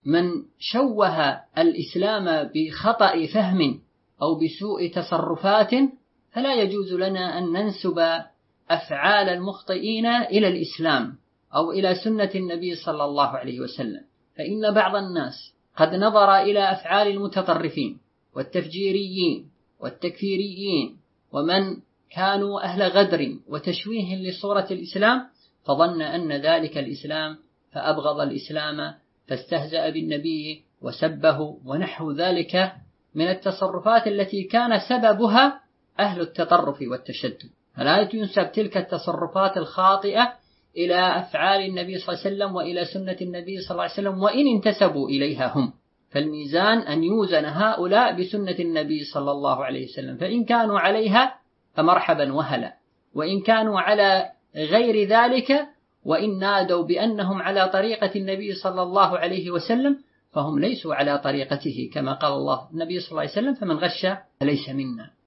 من شوه الإسلام بخطأ فهم أو بسوء تصرفات فلا يجوز لنا أن ننسب أفعال المخطئين إلى الإسلام أو إلى سنة النبي صلى الله عليه وسلم، فإن بعض الناس قد نظر إلى أفعال المتطرفين والتفجيريين والتكفيريين ومن كانوا أهل غدر وتشويه لصورة الإسلام فظن أن ذلك الإسلام فأبغض الإسلام فاستهزأ بالنبي وسبه ونحو ذلك من التصرفات التي كان سببها أهل التطرف والتشدد. فلا تنسب تلك التصرفات الخاطئة إلى أفعال النبي صلى الله عليه وسلم وإلى سنة النبي صلى الله عليه وسلم وإن انتسبوا إليها هم، فالميزان أن يوزن هؤلاء بسنة النبي صلى الله عليه وسلم، فإن كانوا عليها فمرحبا وهلا، وإن كانوا على غير ذلك وإن نادوا بأنهم على طريقة النبي صلى الله عليه وسلم فهم ليسوا على طريقته، كما قال الله النبي صلى الله عليه وسلم: فمن غش فليس منا.